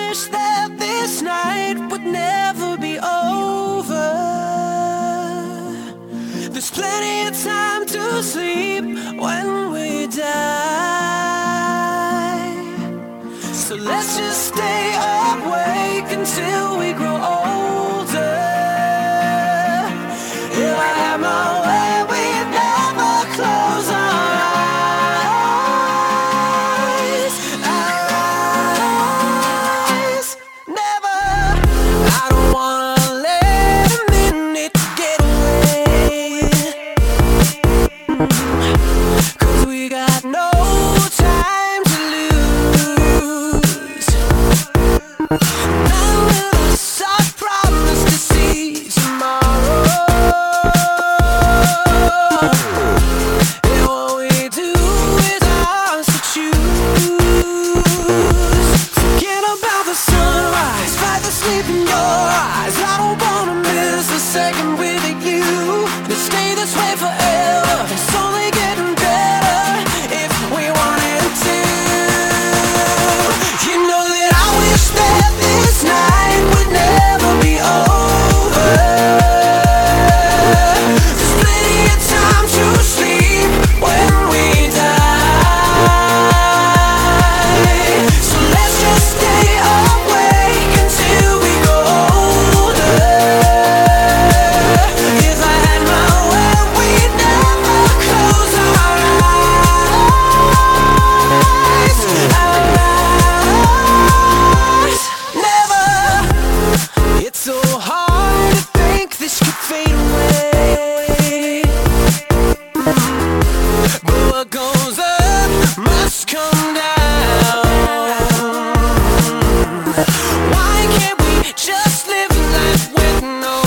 wish that this night would never be over. There's plenty of time to sleep when we die. So let's just stay awake until we grow older. If I had my way, we'd never close our eyes. Our eyes, never. I don't wanna let a minute get away, 'cause we got no time to lose. None of us are promised to see tomorrow. And what we do is ours to choose. Forget about the sunrise, fight the sleep in your eyes. I don't wanna miss a second with you. Let's stay this way forever. It's only getting better if we wanted to. You know that I wish that this night would never be over. There's plenty of time to sleep when we die. So let's just stay awake until we grow older. If I had my way, we'd never close our eyes. Our eyes, never. It's so hard to think this could fade away, but what goes up must come down. Why can't we just live life with no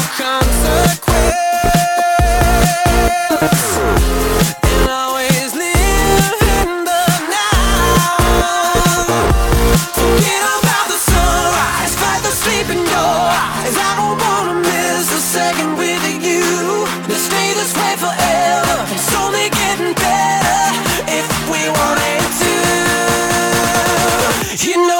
consequence, and always live in the now? Forget about the sunrise, fight the sleep in your eyes. I don't wanna miss a second with you. Let's stay this way forever. It's only getting better if we wanted to. You know